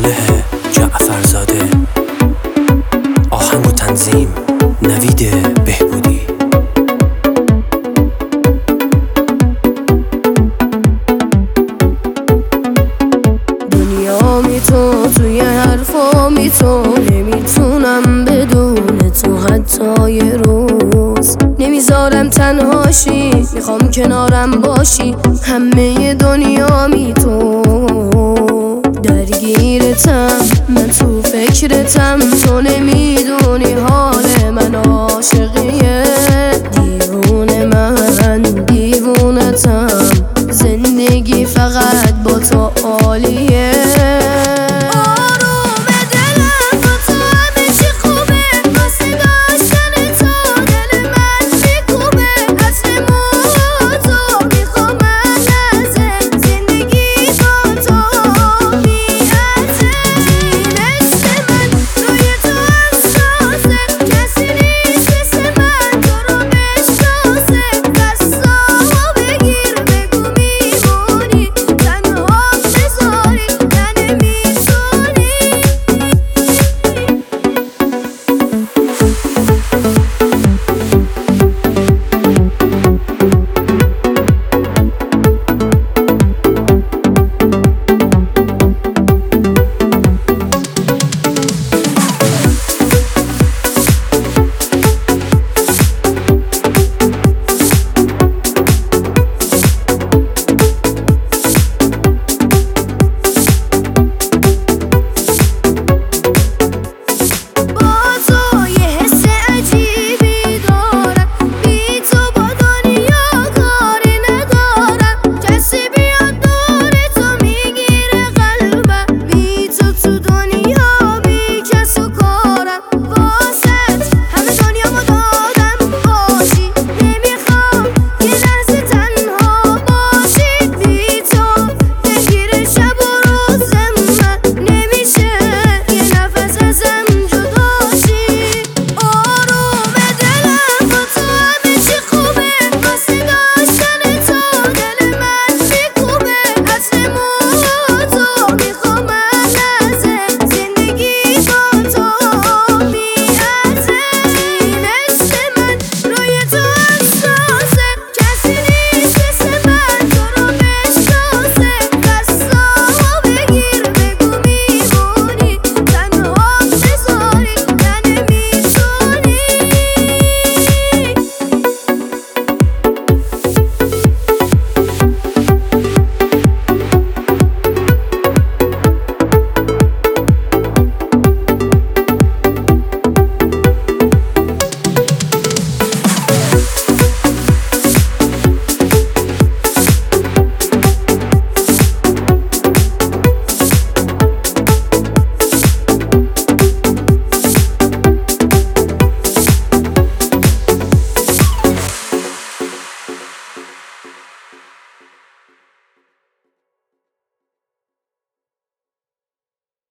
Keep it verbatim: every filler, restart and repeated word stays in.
صالح جعفرزاده، آهنگ و تنظیم نوید بهبودی. دنیامی تو توی حرفامی تو، نمیتونم بدون تو حتی یه روز. نمیذارم تنهاشی، میخوام کنارم باشی، همه دنیامی تو. درگیرتم من تو فکرتم، تو نمیدونی حال من عاشقیه. دیوونه من دیوونتم، زندگی فقط با تو عالیه.